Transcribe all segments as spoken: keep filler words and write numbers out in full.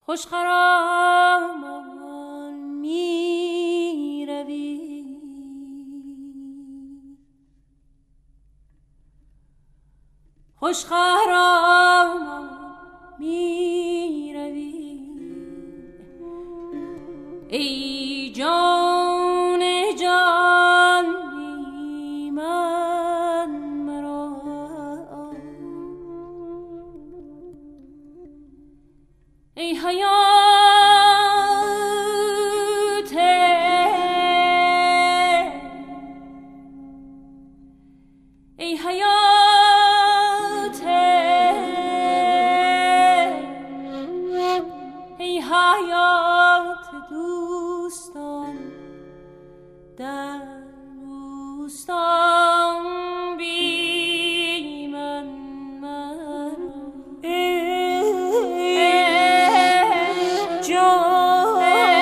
خوش خرامان می روی، خوش خرامان می روی، ای جان جان بی من مرا، ای حیات ای حیات ای حیات دوستان در دوستان بی من مرا، ای جان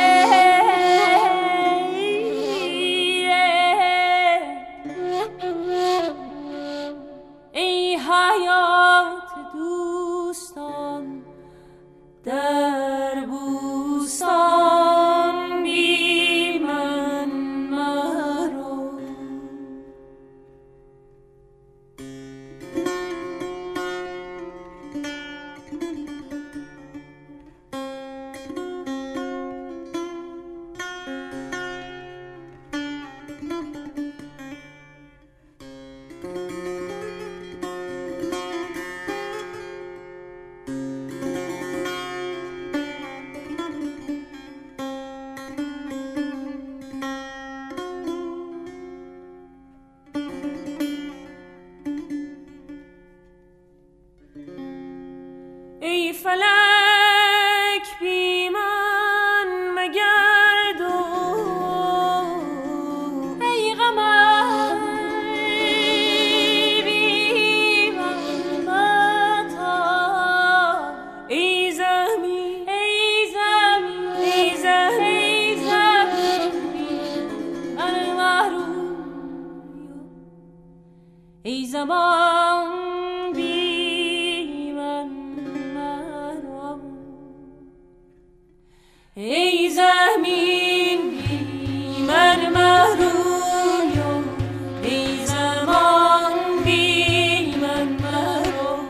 ای حیات دوستان در بوستان بی من مرا. ای فلک بی من مگردون، ای قمر بی من متاب، ای زمین ای زمین ای زمین من محروم، ای زمان ای زمین بی من محروم یا، ای زمان بی من محروم.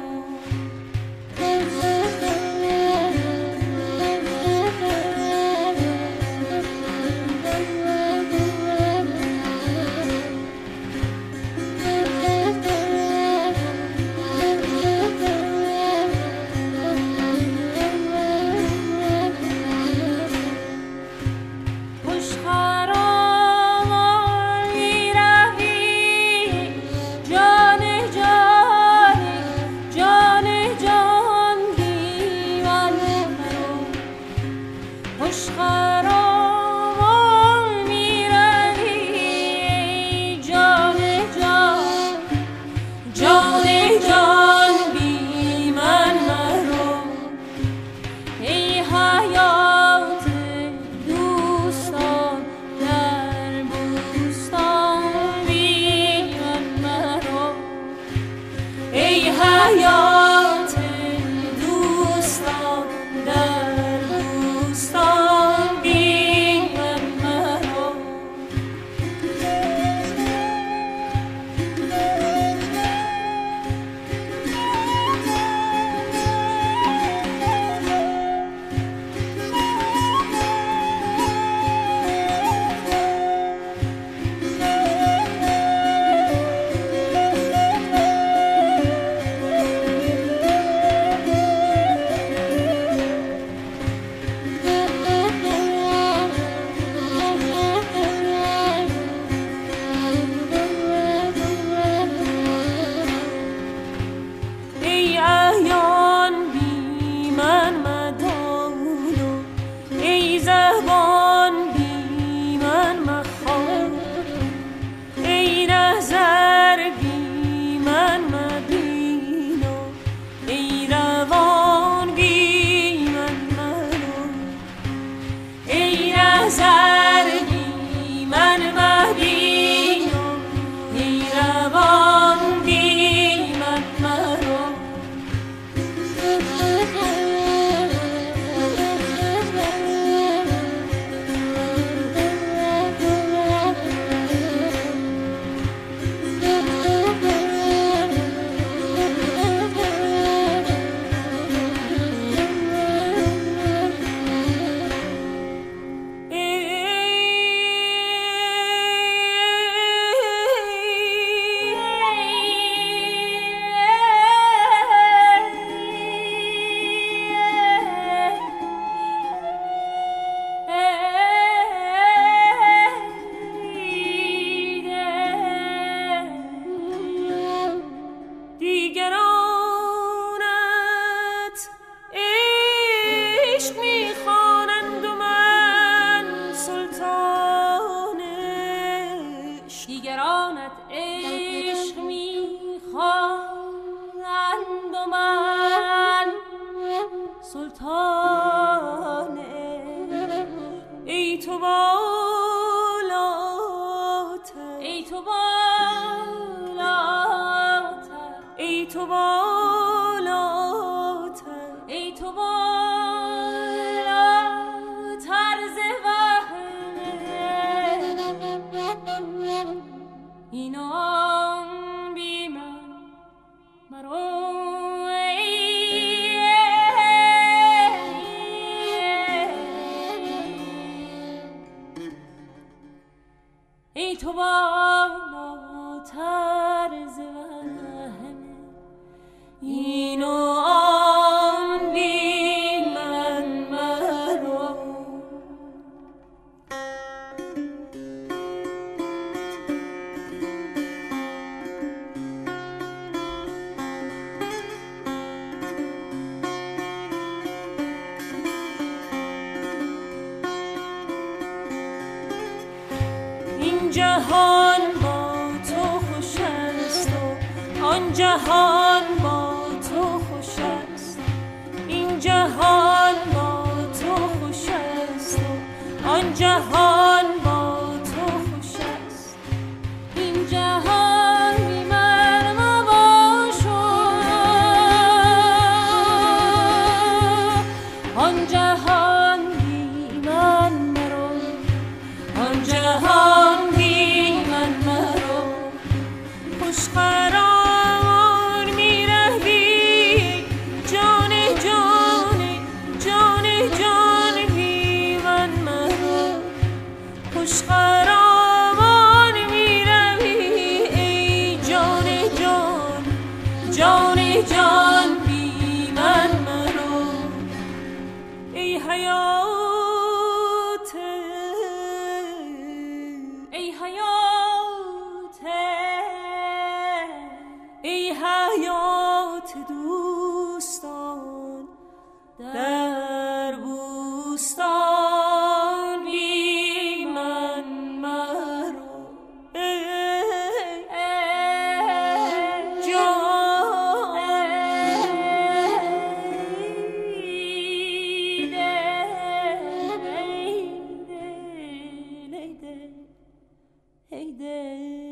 تو بالاتر، ای تو بالاتر، ای تو بالاتر، ای تو بالاتر ز وهمه این آن بی من مرو ای تو بالاتر ز وهم این و آن بی من مرو این جهان با تو خوش است و آن جهان با تو خوش است این جهان با تو خوش است و آن جهان با تو خوش است این جهان بی من مباش و آن جهان بی من مرو آن جهان خوش قرار می روی جان جان جان جان بی من مرو خوش قرار می روی ای جان جان جان جان بی من مرو ای حیات ای حیات ای حیات دوستان در بوستان بی من مرو ای جان ای دل ای دل ای دل